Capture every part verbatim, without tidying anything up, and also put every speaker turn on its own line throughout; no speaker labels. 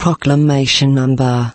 Proclamation number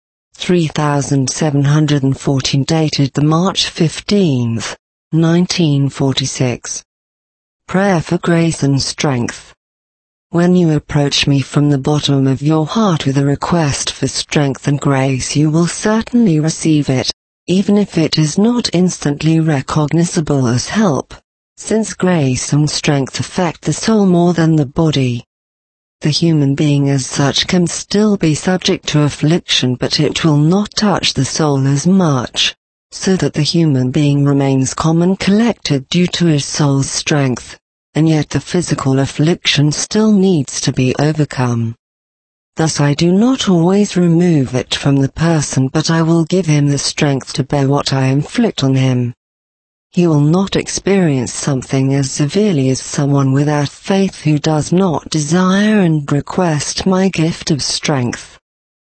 three thousand seven hundred fourteen, dated the March fifteenth, nineteen forty-six. Prayer for grace and strength. When you approach me from the bottom of your heart with a request for strength and grace, you will certainly receive it, even if it is not instantly recognizable as help, since grace and strength affect the soul more than the body. The human being as such can still be subject to affliction, but it will not touch the soul as much, so that the human being remains calm and collected due to his soul's strength, and yet the physical affliction still needs to be overcome. Thus I do not always remove it from the person, but I will give him the strength to bear what I inflict on him. He will not experience something as severely as someone without faith who does not desire and request my gift of strength.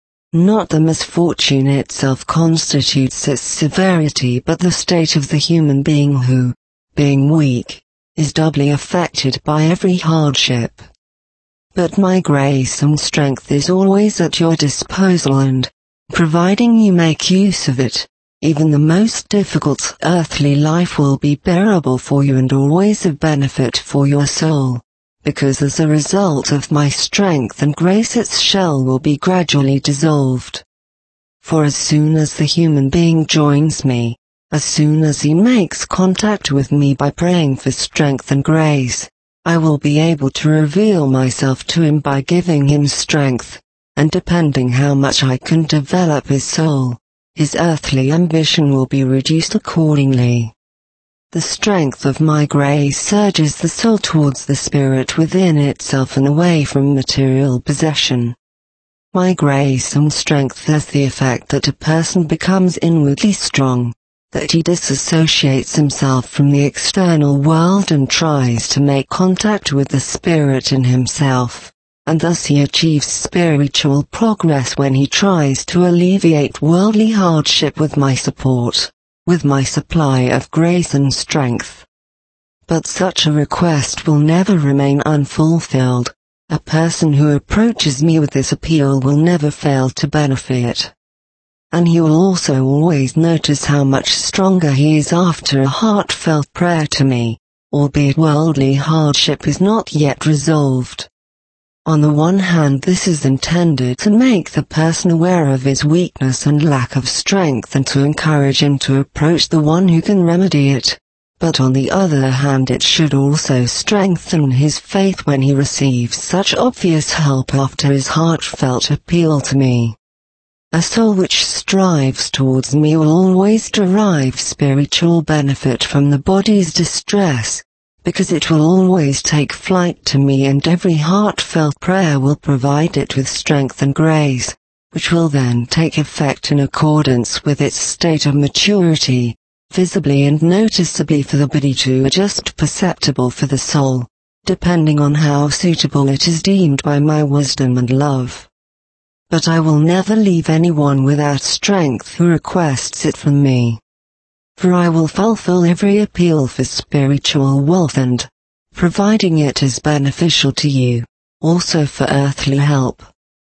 Not the misfortune itself constitutes its severity, but the state of the human being who, being weak, is doubly affected by every hardship. But my grace and strength is always at your disposal, and, providing you make use of it, even the most difficult earthly life will be bearable for you and always of benefit for your soul, because as a result of my strength and grace its shell will be gradually dissolved. For as soon as the human being joins me, as soon as he makes contact with me by praying for strength and grace, I will be able to reveal myself to him by giving him strength, and depending how much I can develop his soul, his earthly ambition will be reduced accordingly. The strength of my grace surges the soul towards the spirit within itself and away from material possession. My grace and strength has the effect that a person becomes inwardly strong, that he disassociates himself from the external world and tries to make contact with the spirit in himself, and thus he achieves spiritual progress when he tries to alleviate worldly hardship with my support, with my supply of grace and strength. But such a request will never remain unfulfilled. A person who approaches me with this appeal will never fail to benefit. And he will also always notice how much stronger he is after a heartfelt prayer to me, albeit worldly hardship is not yet resolved. On the one hand, this is intended to make the person aware of his weakness and lack of strength and to encourage him to approach the one who can remedy it, but on the other hand it should also strengthen his faith when he receives such obvious help after his heartfelt appeal to me. A soul which strives towards me will always derive spiritual benefit from the body's distress, because it will always take flight to me, and every heartfelt prayer will provide it with strength and grace, which will then take effect in accordance with its state of maturity, visibly and noticeably for the body to adjust, perceptible for the soul, depending on how suitable it is deemed by my wisdom and love. But I will never leave anyone without strength who requests it from me. For I will fulfill every appeal for spiritual wealth and, providing it is beneficial to you, also for earthly help.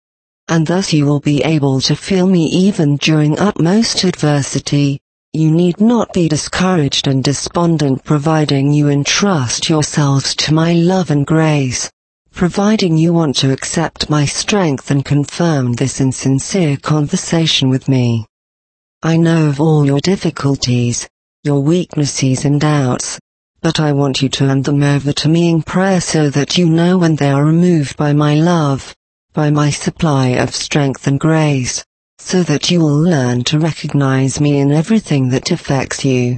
And thus you will be able to feel me even during utmost adversity. You need not be discouraged and despondent, providing you entrust yourselves to my love and grace, providing you want to accept my strength and confirm this in sincere conversation with me. I know of all your difficulties, your weaknesses and doubts, but I want you to hand them over to me in prayer so that you know when they are removed by my love, by my supply of strength and grace, so that you will learn to recognize me in everything that affects you.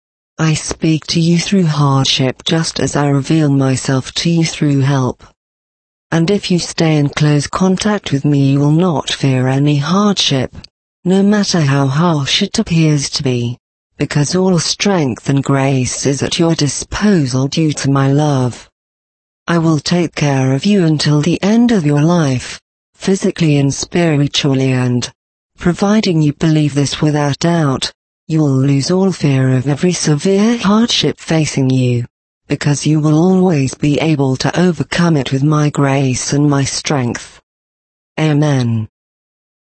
I speak to you through hardship just as I reveal myself to you through help. And if you stay in close contact with me, you will not fear any hardship, no matter how harsh it appears to be, because all strength and grace is at your disposal due to my love. I will take care of you until the end of your life, physically and spiritually, and, providing you believe this without doubt, you will lose all fear of every severe hardship facing you, because you will always be able to overcome it with my grace and my strength. Amen.